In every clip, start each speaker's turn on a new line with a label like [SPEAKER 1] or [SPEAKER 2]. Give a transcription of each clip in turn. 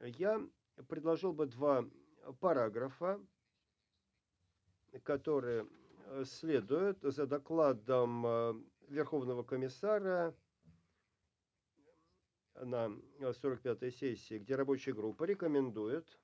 [SPEAKER 1] Я предложил бы два параграфа, которые следуют за докладом Верховного комиссара на 45-й сессии, где рабочая группа рекомендует,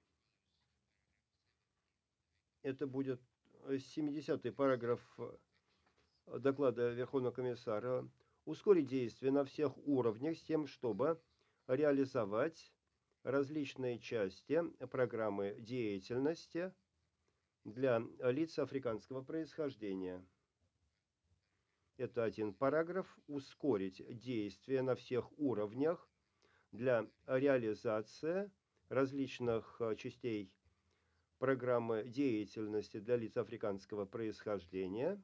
[SPEAKER 1] это будет 70-й параграф доклада Верховного комиссара, ускорить действия на всех уровнях с тем, чтобы реализовать различные части программы деятельности для лиц африканского происхождения. Это один параграф. Ускорить действия на всех уровнях для реализации различных частей программы деятельности для лиц африканского происхождения.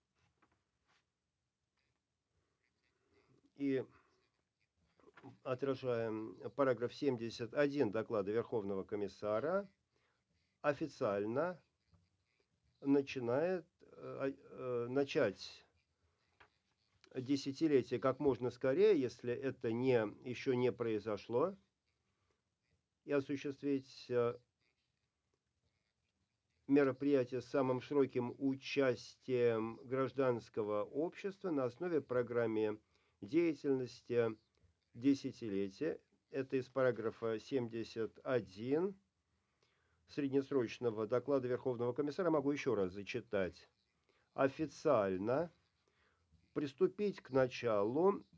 [SPEAKER 1] И отражаем параграф 71 доклада Верховного комиссара, официально начать десятилетие как можно скорее, если это еще не произошло, и осуществить мероприятие с самым широким участием гражданского общества на основе программы деятельности десятилетия. Это из параграфа 71 среднесрочного доклада Верховного комиссара. Могу еще раз зачитать. Официально приступить к началу